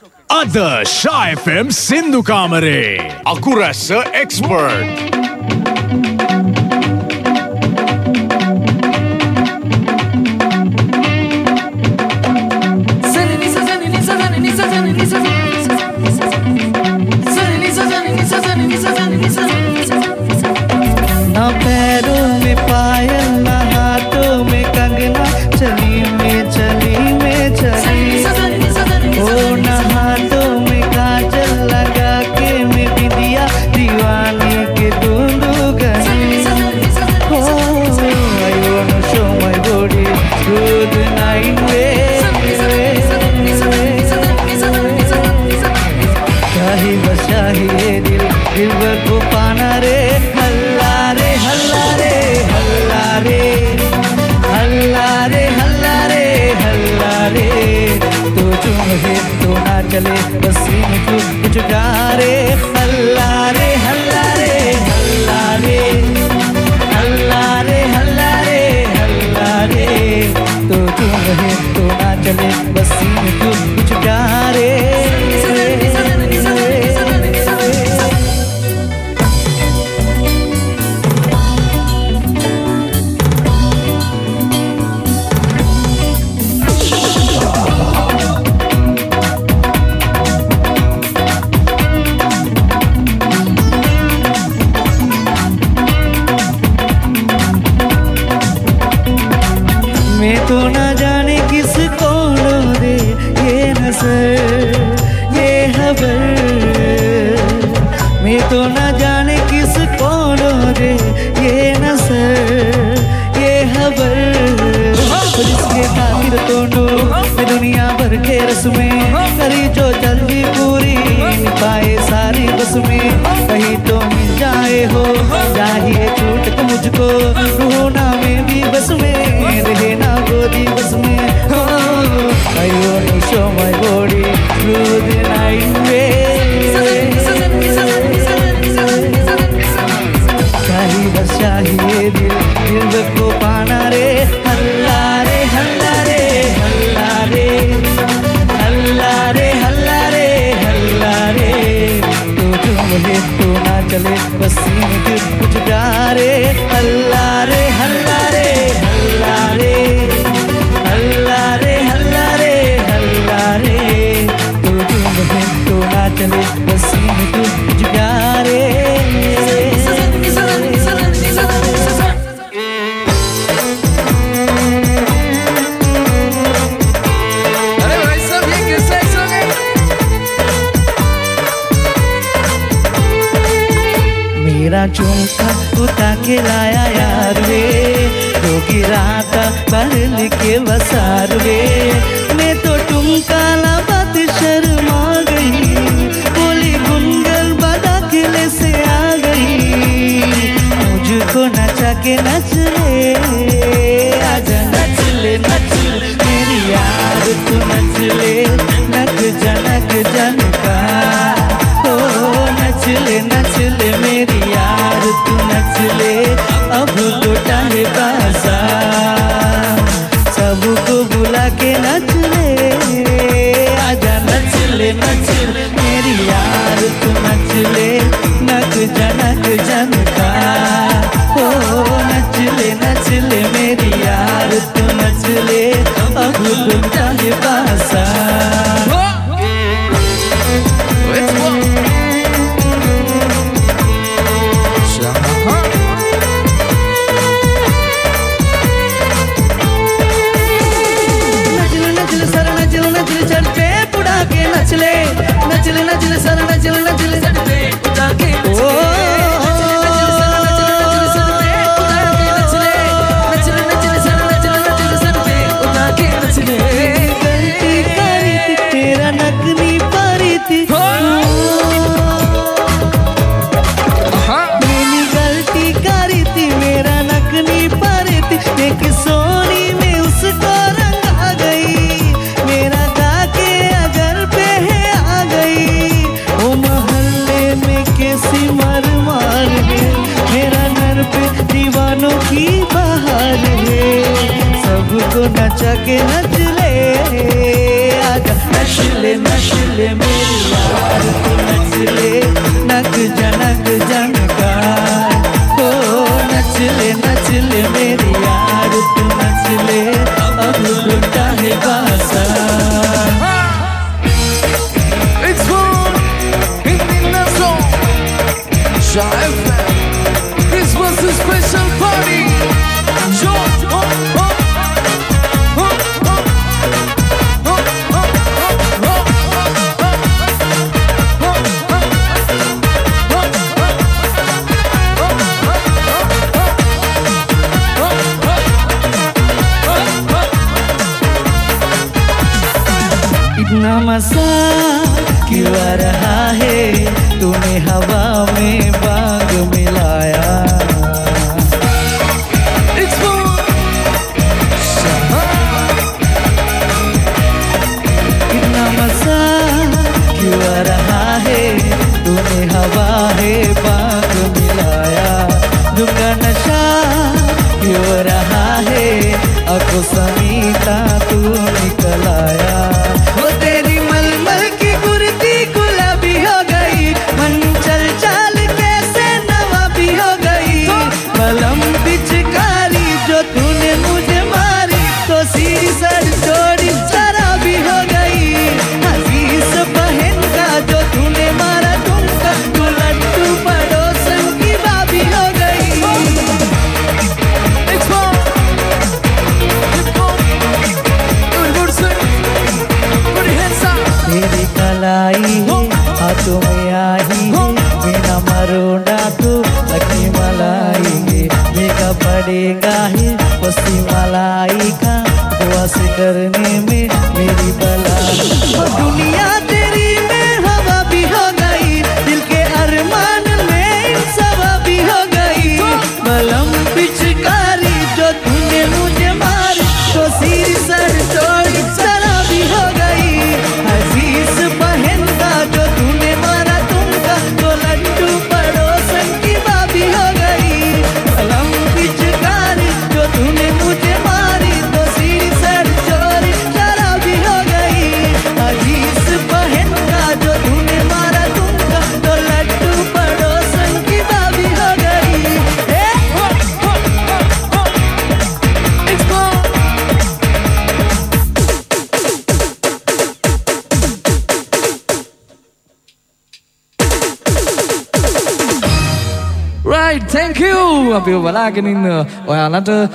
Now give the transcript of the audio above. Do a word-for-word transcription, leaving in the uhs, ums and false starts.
Ada Shy F M Sindhu Kamare. Aku rasa expert. ना पैरों में पायल ना हाथों में कंगना चली में चली में चली ओ ना हाथों में काजल लगा के मैं बिंदिया दीवाने के दूंदू गई ओ I wanna show my body good night way शाही बशाही ये दिल दिल को पाना रे हल्ला रे हल्ला रे हल्ला रे हल्ला रे हल्ला रे हल्ला रे तू चुम है तो ना चले बसी में तू कुछ गा रे हल्ला रे हल्ला रे हल्ला रे हल्ला रे हल्ला रे हल्ला रे तू चुम है तो ना चले बसी में तू कुछ गा रे मैं तो ना जाने किस को दे ये नजर ये खबर मैं तो ना जाने किस को दे ये नजर ये खबर जिसके खातिर तोड़ो मैं दुनिया भर के रस में करी जो जल्दी पूरी पाए सारी बस में कहीं तो मिल जाए हो चाहिए छूट तो मुझको रोना में भी बस में रहे ना गोदी बस में I want to show my body through the night way शाही बस शाही ये दिल दिल को पाना रे हल्ला रे हल्ला रे हल्ला रे हल्ला रे हल्ला रे हल्ला रे तू तुम ले तू ना चले बसी में तू कुछ गा रे हल्ला रे हल्ला रे हल्ला रे हल्ला रे हल्ला रे हल्ला रे तू तुम ले तू ना चले बसी में तू कुछ गा रे मेरा झुमका उठा के लाया यार वे जो गिरा था पढ़ के बसार वे मैं तो टुमका ला बात शर्मा गई बोली गुनगल बदा किले से आ गई मुझको नचा के नच ले आजा नच ले नच मेरी यार तू नच ले नक जनक जनका ओ नच ले नच ले मेरी यार तू नच ले अब लुटा है बाजार सबको बुला के नच ले आजा नच ले नच ले मेरी यार तू नच ले नक जनक जनका ओ नच ले नच ले मेरी यार तू नच ले अब लुटा है बाजार नच ले यार तू नच ले नक जनक जनकार ओ नच ले नच ले मेरी यार तू नच ले अब लुटा है बाजार It's fun in the song Shy F M This was a special party Show oh, oh. इतना मजा क्यों आ रहा है तूने हवा में बाग मिलाया इतना मजा क्यों आ रहा है तूने हवा है बाग मिलाया दूंगा नशा क्यों आ रहा है अको समीता तू निकल आया हाथों में आई बिना मरोड़ा तू लकी मलाई मेगा पड़ेगा है पसी मलाई का दुआ से करने में मेरी बला दुनिया तेरी में हवा भी हो गई दिल के अरमान में सवा भी हो गई बलम पिचकारी जो तूने मुझे मारी तो सिर सर तोड़ सरा भी हो गई अजीज बहन का जो तूने मारा तुमका तो लड्डू पड़ोसन की बाबी हो गई कलम पिचकारी जो तूने मुझे मारी तो सिर सर चोरी शराबी हो गई अजीज बहन का जो तूने मारा तुमका तो लड्डू पड़ोसन की बाबी हो गई Right, thank you. Apil balakin in. Oh,